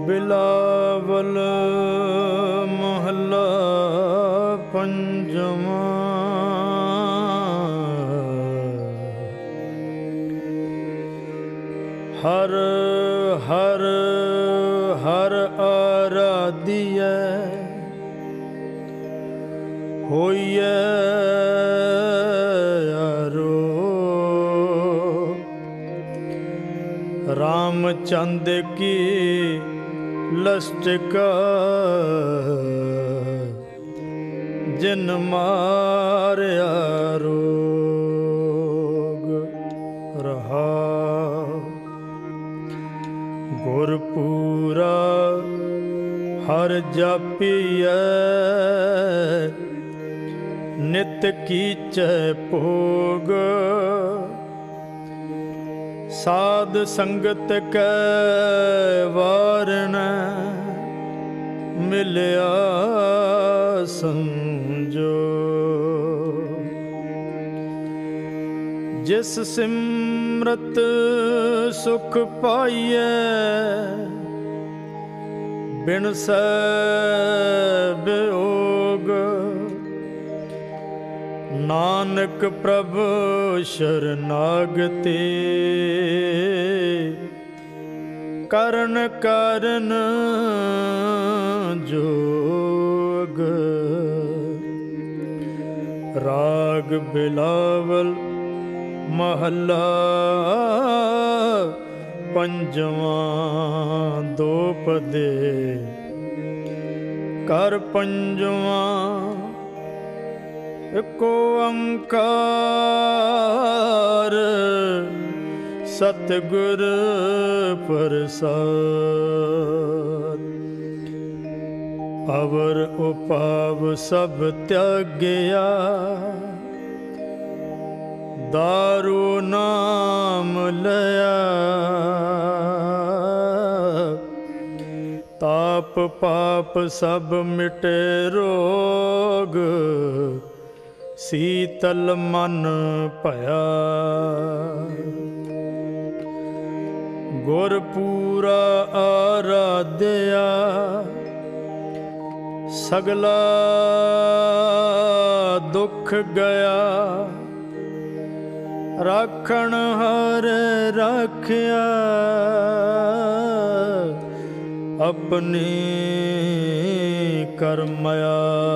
ਬਿਲਾਵਲ ਮਹੱਲਾ ਪੰਜਵਾਂ। ਹਰ ਹਰ ਹਰ ਆਰਾਧੀਐ ਹੋਈਐ रामचंद की लस्टिका जिन मारया रोग रहा। गुरपूरा हर जापिए नित कीचै भोग। साध संगत कै वारण मिलया संजो। जिस सिमरत सुख पाइए बिन सै वियोग। नानक प्रभु शरनागति करण कारण जोग। राग बिलावल महला पंजवां। दो पदे कर पंजवां। एको ओंकार सतगुर प्रसाद। अवर उपाव सब त्यागया दारू नाम लया। ताप पाप सब मिटे रोग शीतल मन भया। गुरपूरा आराध्या सगला दुख गया। राखण हर राखिया अपनी करमया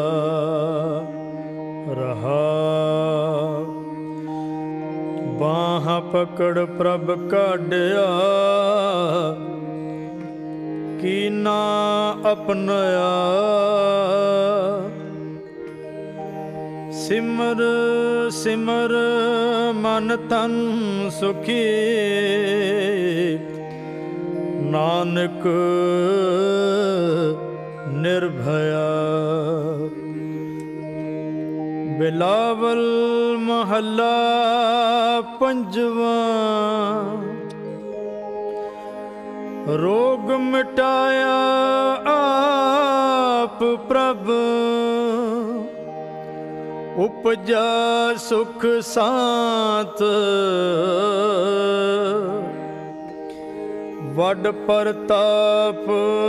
रहा। बाह पकड़ प्रभ काढ़या कीना अपनया। सिमर सिमर मन तन सुखी नानक निर्भया। बिलावल महला पंजवां। रोग मिटाया आप प्रभ उपजा सुख सांत। वड प्रताप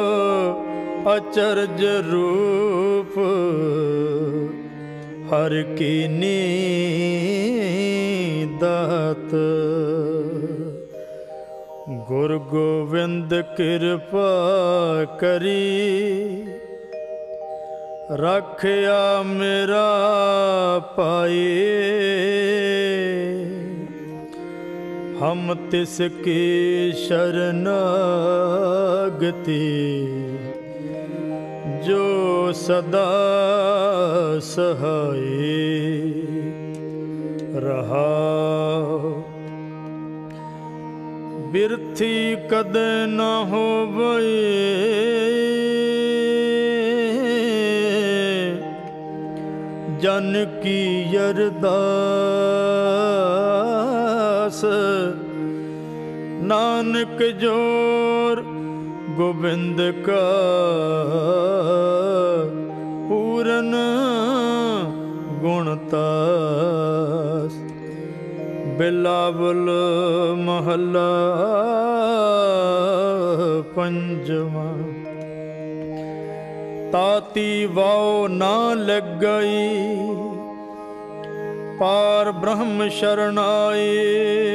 अचरज रूप हर कीनी दात। गुरु गोविंद कृपा करी रखया मेरा पाए। हम तिसकी शरणागति जो सदा सहाय रहा। बिरथी कदे न होवै जन की अरदास। नानक जोर गोविंद का पूरन गुणतास। बिलावल महला पंजवा। ताती वाओ ना लग गई, पार ब्रह्म शरण आए।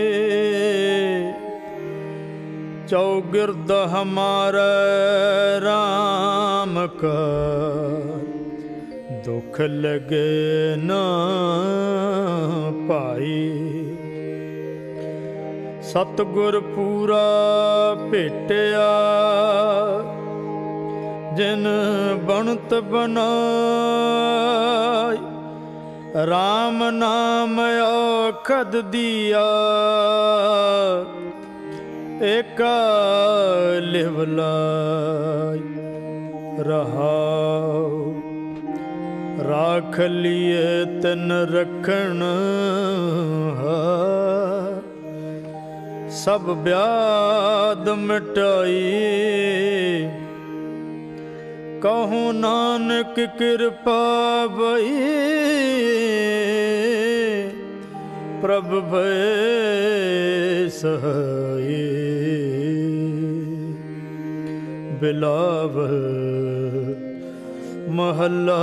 चौगिर्द हमारे राम का, दुख लगे न पाई। सतगुर पूरा भेटिया, जिन बनत बनाय। राम नाम औखद दिया, एका लिवलाय। रहाओ राख लिए तन रखण, सब ब्याद मिटाई। कहूँ नानक कृपा भई, प्रभु भय सहाय। बिलावल महला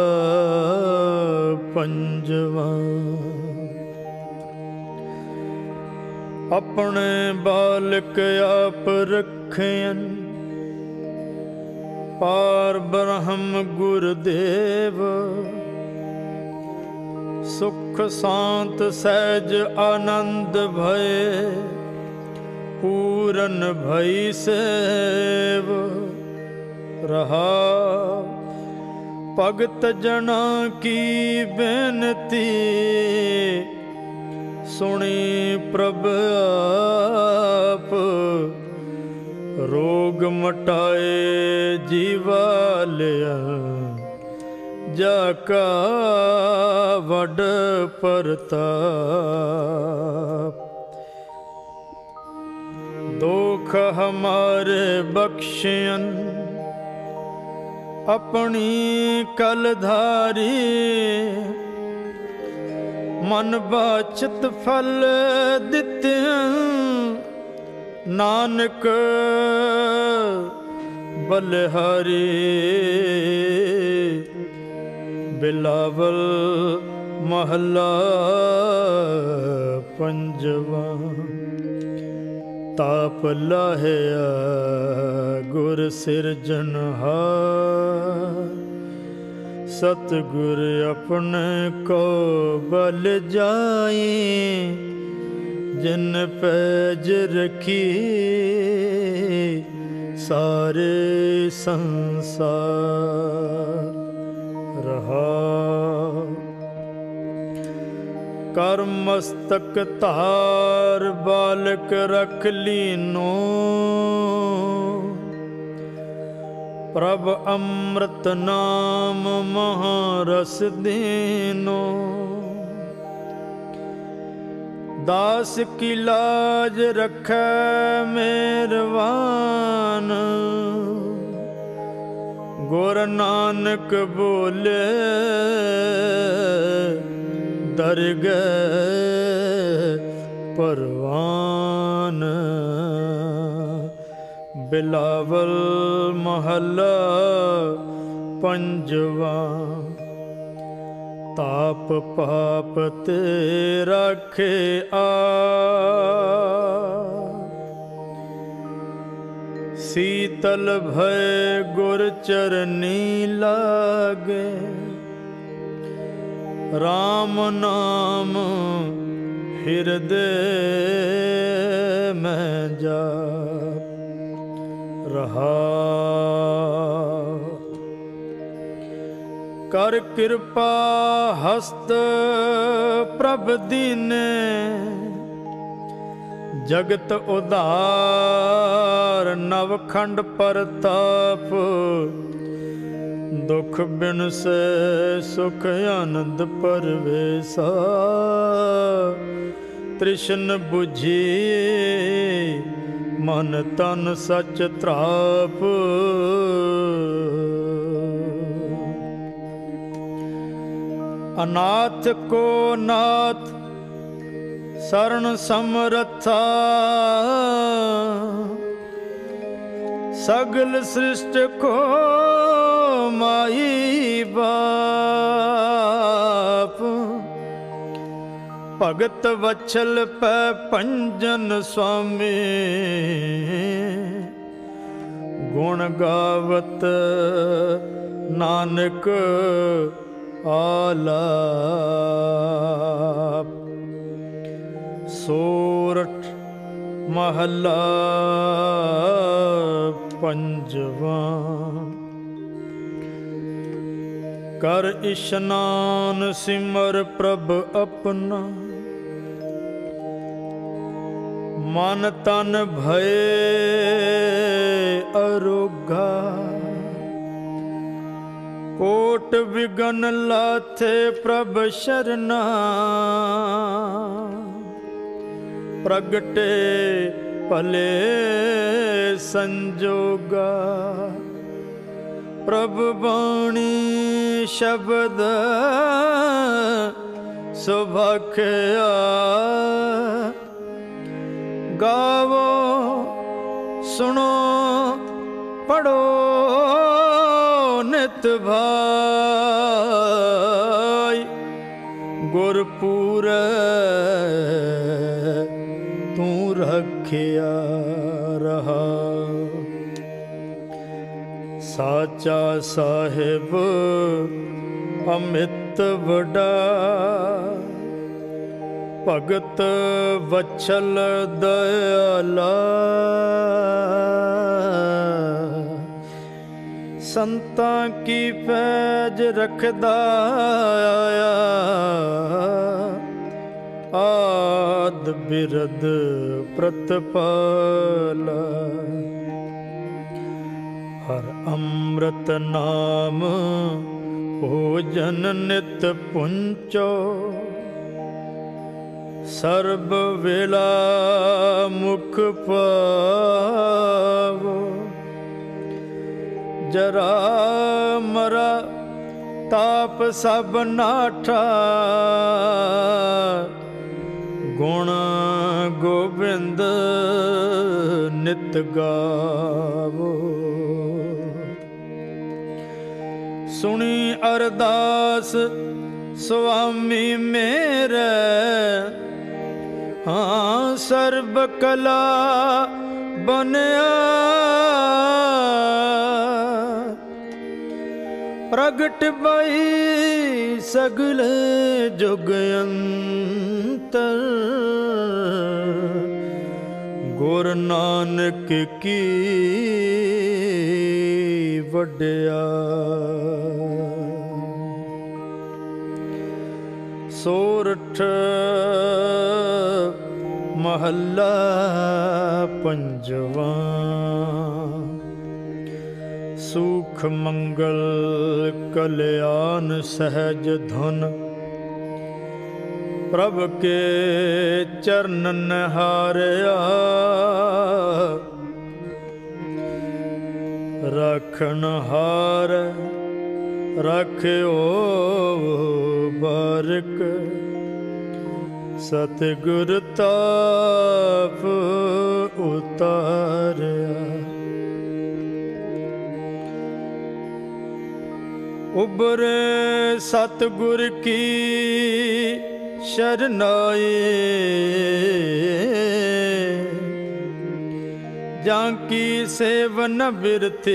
पंजवा। अपने बालक आप रखियन, पार ब्रह्म गुरुदेव। सुख शांत सहज आनंद भय, पूरन भई सेव। रहा भगत जना की बेनती, सुनी प्रभ आप। रोग मटाए जीवा लिया, जाका वड परताप। दुख हमारे बख्शियन, अपनी कलधारी। मन बाचत फल दिते, नानक बलिहारी। बिलावल महला पंजवा। ताप लाहिया गुर सिरजनहार, सतगुर अपने को बल जाए। जिन पैज रखी सारे संसार। रहा कर मस्तक तार बालक रख लीनो, प्रभ अमृत नाम महारस दीनो। दास की लाज रखै मेहरबान, गुर नानक बोले दर गए परवान। बिलावल महला पंजवा। ताप पाप ते राखे आ, शीतल भय गुर चरनी लागे। राम नाम हृदय में जाप। रहा कर कृपा हस्त प्रभ दीने, जगत उदार नवखंड परताप। दुख बिन से सुख आनंद परवेसा, तृष्ण बुझी मन तन सच त्राप। अनाथ को नाथ शरण समरथा, सगल सृष्ट को माई बाप भगत वत्सल पै पंजन स्वामी गुण गावत नानक आलाप। सोरठ महला पंजवा। कर इशनान सिमर प्रभ अपना मन तन भय अरोगा। कोट विघन लाथे प्रभ शरणा प्रगटे भले संजोगा। प्रभु बाणी शब्द सुभाख्या गावो सुनो पढ़ो नित भाई। गुरपुर तू रखिया रहा। साचा साहिब अमित बड़ा भगत वत्सल दयाला। संतां की पैज रखदा आया आद बिरद प्रतपाला। हर अमृत नाम भोजन नित पुंचो। सर्ब वेला मुख पावो। जरा मरा ताप सब नाठा। गुण गोबिंद नित गावो। सुनी अरदास स्वामी मेरे हाँ सर्ब कला बनया। प्रगट भई सगल जुग अंतर। गुर नानक की वड्या। सोरठ महला पंजवा। सुख मंगल कल्याण सहज धन। प्रभ के चरणन हारया। रखन हार रख्यो बारक। सतगुर ताप उतारया। उबरे सतगुर की शरनाई। जाकी सेवन बिरती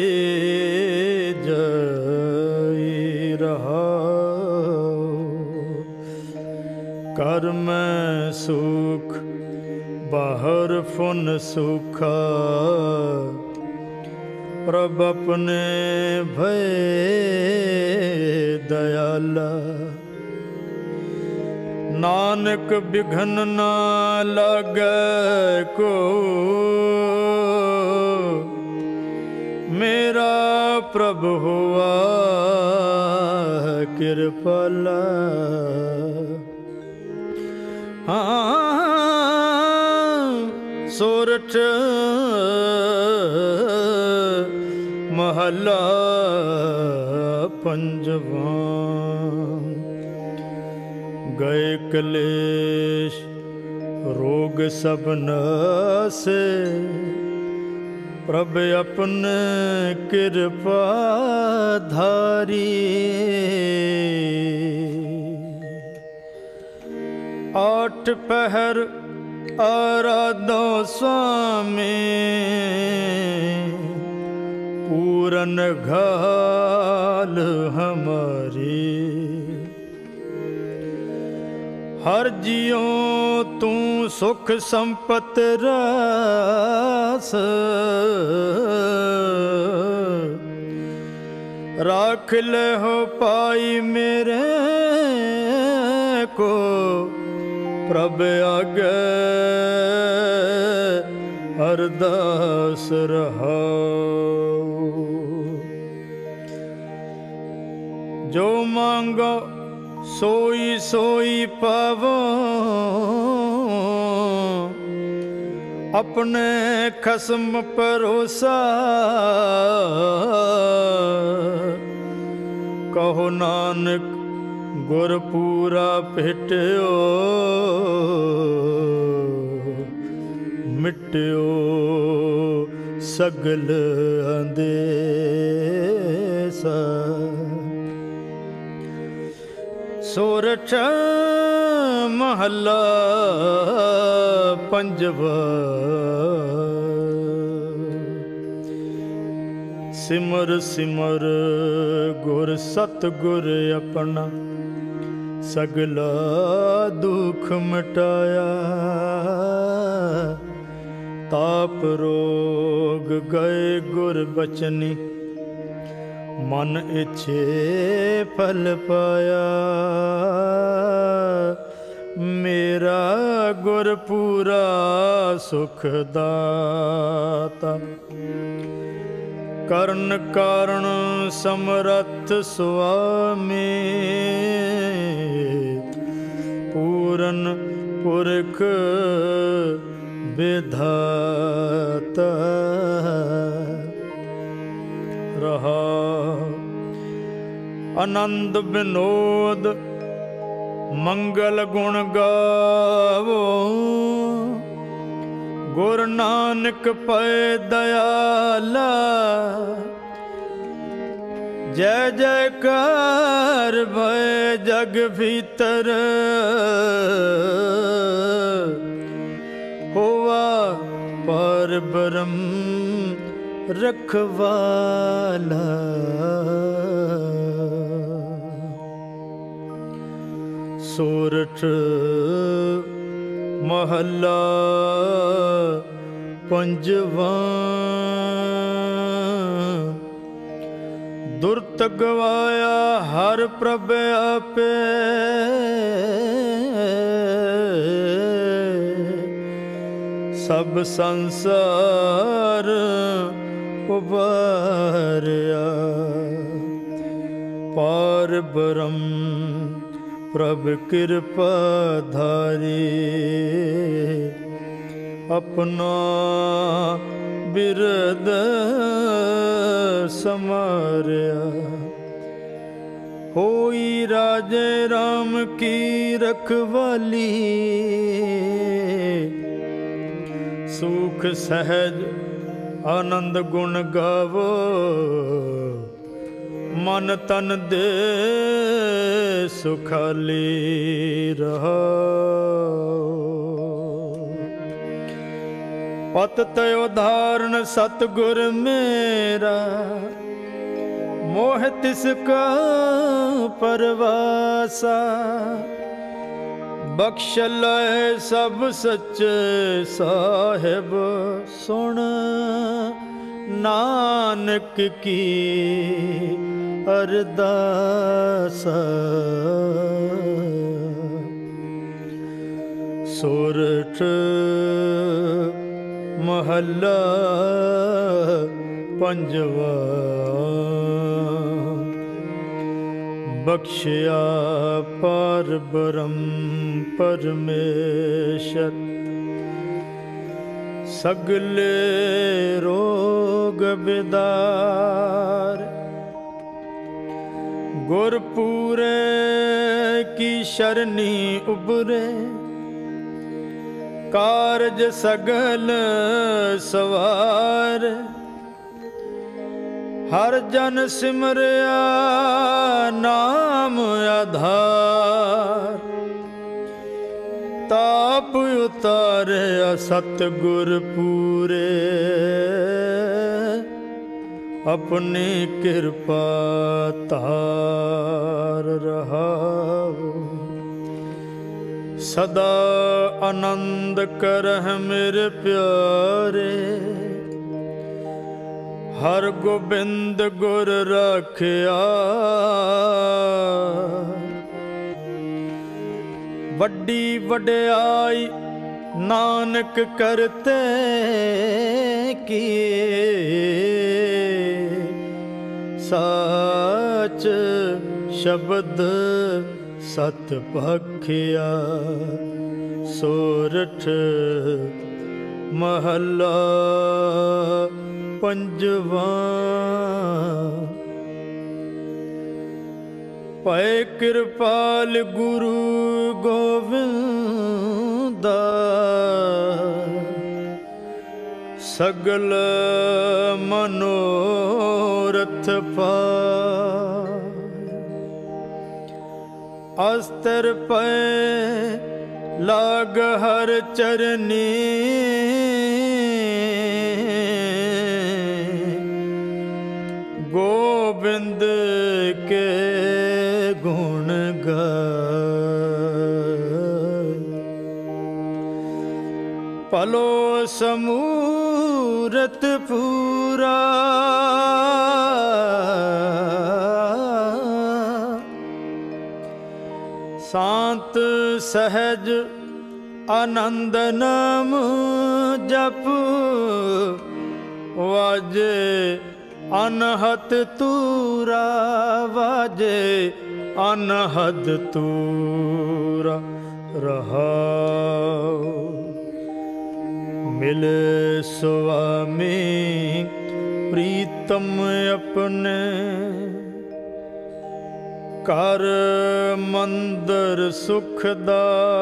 जई रहा। कर में सुख बाहर फुन सुखा। प्रभ अपने भय दयाला। नानक बिघन ना लागे को। मेरा प्रभु हुआ कृपाला। सोरठ महला पंजवा। गए क्लेश रोग सब नासे। प्रभ अपने कृपा धारी। आठ पहर आराधो स्वामी, पूरन घाल हमारी। हर जियो तू सुख संपत रास, राख ले हो पाई मेरे को। प्रभ आगे अरदास रहाओ। जो मांगो सोई सोई पावो, अपने खसम भरोसा। कहो नानक गुर पूरा भेटो, मिट्यो सगल अंदेसा। सोरठ महला पंजवा। सिमर सिमर गुर सतगुर अपना, सगला दुख मिटाया। ताप रोग गए गुर बचनी, मन इच्छे फल पाया। मेरा गुर पूरा सुख दाता, करण कारण समरथ स्वामी। पूरन पुरख विधाता रहा। आनंद विनोद मंगल गुण गावो, गुर नानक पै दयाला। जय जयकार भय जग भीतर, होवा पर ब्रह्म रखवाला। सोरठ महला पंजवा। दुर्त गवाया हर प्रभ आपे, सब संसार उबारिया। पार ब्रह्म प्रभ कृपा धारी, अपना बिरद समारिया। होई राजे राम की रखवाली, सुख सहज आनंद गुण गावो। मन तन दे सुखाली रहो। पत तय उदाहरण सतगुर मेरा, मोह तिसका परवासा। बख्श लय सब सच्चे साहिब, सुन नानक की अरदासा। सोरठ महला पंजवा। बख्शिया पार ब्रह्म परमेश्वर, सगले रोग बिदार। गुरपुरे की शरणी उबरे, कारज सगल सवार, हर जन सिमरिया नाम आधार। ताप उतारे सतगुर पूरे, अपनी कृपा तार रहाओ। सदा आनंद करह मेरे प्यारे, हर गोबिंद गुर राखिया। वड्डी वड्याई नानक करते किए, साच शब्द सत भखिया। सोरठ महला पंजवा। पै कृपाल गुरु गोविंदा, सगल मनोरथ पाय। अस्तर पै लाग हर चरनी, गोविंद के गुण गाय। पलो समूरत पूरा, शांत सहज आनंद नाम जप। वाजे अनहद तूरा, वाजे अनहद तूरा रहाओ। मिले स्वामी प्रीतम अपने, कर मंदिर सुखदा।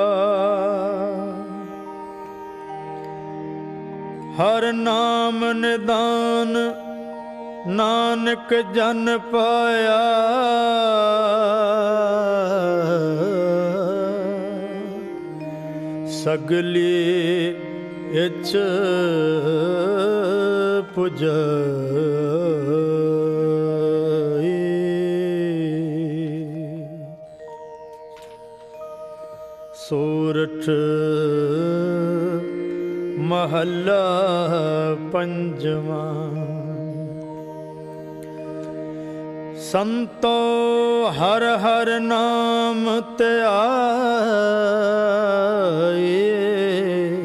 हर नाम निदान नानक जन पाया। सगली इच पुजाई। सोरठ महला पंजवा। संतो हर हर नाम त्याए,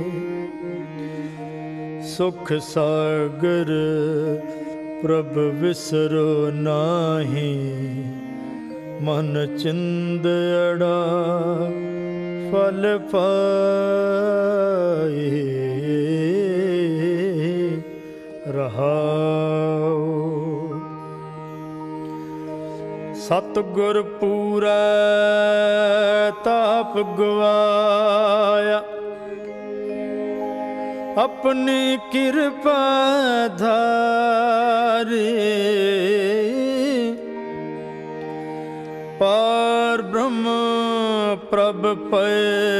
सुख सागर प्रभ विसरो नाही। मन चिंदड़ा फल पाए रहाओ। सतगुर पूरा ताप गवाया, अपनी कृपा धारी। पार ब्रह्म प्रभ पे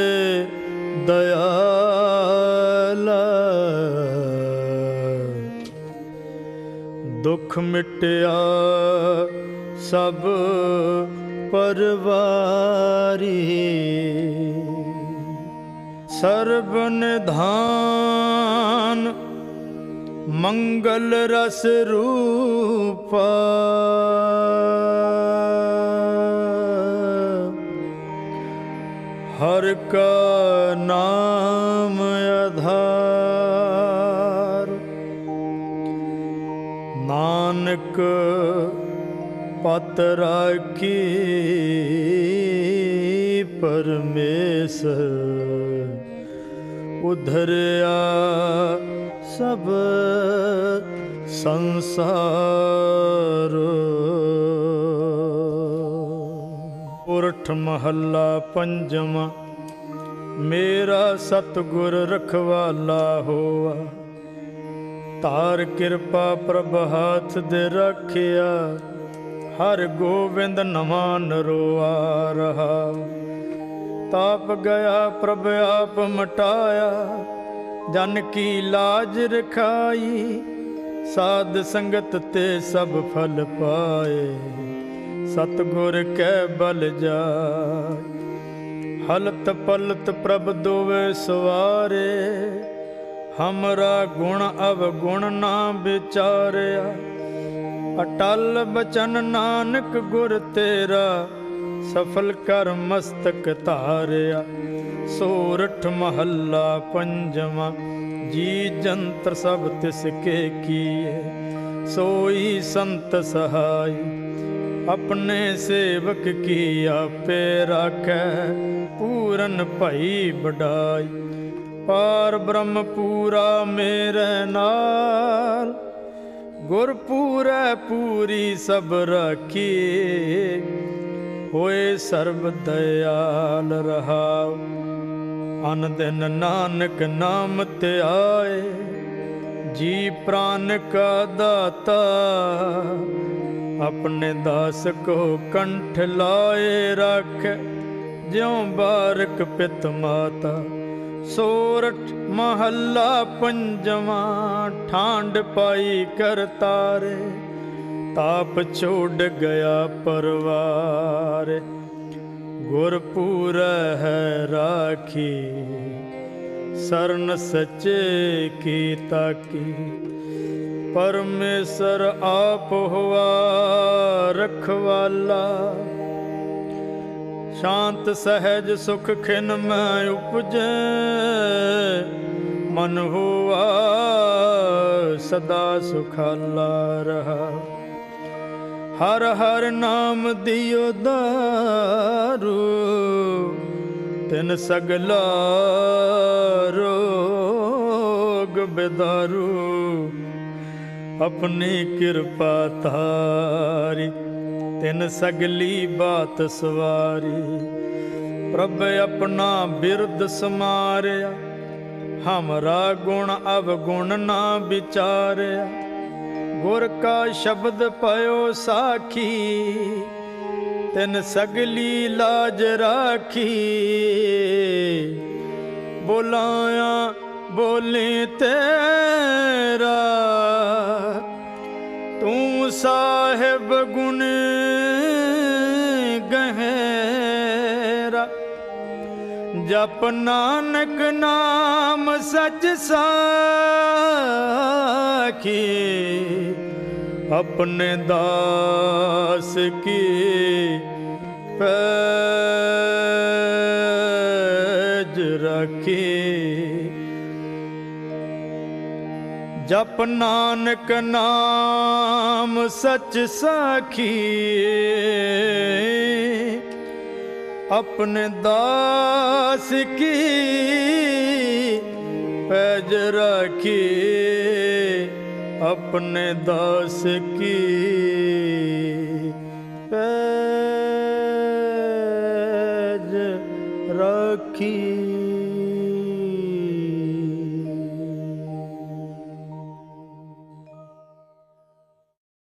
दयाला, दुख मिटया सब परवारी। सर्ब निधान मंगल रस रूपा, हर का नाम आधार। नानक पत राखी परमेश्वर, उधरिया सब संसार। उरठ महला पंजवा। ਮੇਰਾ ਸਤਿਗੁਰ ਰਖਵਾਲਾ ਹੋਆ। ਧਾਰ ਕਿਰਪਾ ਪ੍ਰਭ ਹਾਥ ਦੇ ਰੱਖਿਆ, ਹਰ ਗੋਬਿੰਦ ਨਵਾਂ ਨਰੋਆ ਰਹਾ। ਤਾਪ ਗਿਆ ਪ੍ਰਭ ਆਪ ਮਟਾਇਆ, ਜਨ ਕੀ ਲਾਜ ਰਖਾਈ। ਸਾਧ ਸੰਗਤ ਤੇ ਸਭ ਫਲ ਪਾਏ, ਸਤਿਗੁਰ ਕੈ ਬਲ ਜਾਏ। ਹਲਤ ਪਲਤ ਪ੍ਰਭ ਦੋਵੇ ਸਵਾਰੇ, ਹਮਰਾ ਗੁਣ ਅਵਗੁਣ ਨਾ ਵਿਚਾਰਿਆ। ਅਟਲ ਬਚਨ ਨਾਨਕ ਗੁਰ ਤੇਰਾ, ਸਫਲ ਕਰ ਮਸਤਕ ਧਾਰਿਆ। ਸੋਰਠ ਮਹੱਲਾ ਪੰਜਵਾਂ, ਜੀ ਜੰਤਰ ਸਭ ਤਿਸ ਕੇ ਕੀਏ। ਸੋਈ ਸੰਤ ਸਹਾਈ, ਆਪਣੇ ਸੇਵਕ ਕੀ ਆਪੇ ਰਾਖੈ। ਪੂਰਨ ਭਈ ਵਡਾਈ, ਪਾਰ ਬ੍ਰਹਮ ਪੂਰਾ ਮੇਰੇ ਨਾਲ। ਗੁਰ ਪੂਰੈ ਪੂਰੀ ਸਭ ਰਾਖੀਏ, ਹੋਏ ਸਰਬ ਦਇਆਲ ਰਹਾਉ। ਅਨ ਦਿਨ ਨਾਨਕ ਨਾਮ ਧਿਆਏ, ਜੀ ਪ੍ਰਾਨ ਕਾ ਦਾਤਾ। ਆਪਣੇ ਦਾਸ ਕੋ ਕੰਠ ਲਾਏ ਰੱਖ, ਜਿਉ ਬਾਰਕ ਪਿਤ ਮਾਤਾ। ਸੋਰਠ ਮਹੱਲਾ ਪੰਜਵਾਂ, ਠਾਂਡ ਪਾਈ ਕਰ ਤਾਰੇ। ਤਾਪ ਛੋੜ ਗਿਆ ਪਰਵਾਰ, ਗੁਰ ਪੂਰੈ ਹੈ ਰਾਖੀ। ਸਰਨ ਸੱਚੇ ਕੀ ਤਾਕੀ, ਪਰਮੇਸ਼ਰ ਆਪ ਹੋਆ ਰਖਵਾਲਾ। ਸ਼ਾਂਤ ਸਹਿਜ ਸੁਖ ਖਿਨ ਮੈਂ ਉਪਜੈ, ਮਨ ਹੋਆ ਸਦਾ ਸੁਖਾਲਾ ਰਹਾ। ਹਰ ਹਰ ਨਾਮ ਦਿਓ ਦਾਰੂ, ਤਿਨ ਸਗਲਾ ਰੋਗ ਬਿਦਾਰੂ। ਆਪਣੀ ਕਿਰਪਾ ਧਾਰੀ, ਤਿਨ ਸਗਲੀ ਬਾਤ ਸਵਾਰੀ। ਪ੍ਰਭ ਆਪਣਾ ਬਿਰਦ ਸਮਾਰਿਆ, ਹਮਰਾ ਗੁਣ ਅਵਗੁਣ ਨਾ ਵਿਚਾਰਿਆ। ਗੁਰ ਕਾ ਸ਼ਬਦ ਪਇਓ ਸਾਖੀ, ਤਿਨ ਸਗਲੀ ਲਾਜ ਰਾਖੀ। ਬੁਲਾਇਆ ਬੋਲੇ ਤੇਰਾ, ਤੂੰ ਸਾਹਿਬ ਗੁਣ ਗਹਿਰਾ। ਜਪ ਨਾਨਕ ਨਾਮ ਸਚ ਸਾਖੀ, ਆਪਣੇ ਦਾਸ ਕੀ ਪੈਜ ਰੱਖੀ। ਜਪ ਨਾਨਕ ਨਾਮ ਸਚ ਸਾਖੀ, ਆਪਣੇ ਦਾਸ ਕੀ ਪੈਜ ਰੱਖੀ। ਆਪਣੇ ਦਾਸ ਕੀ ਪੈਜ ਰੱਖੀ।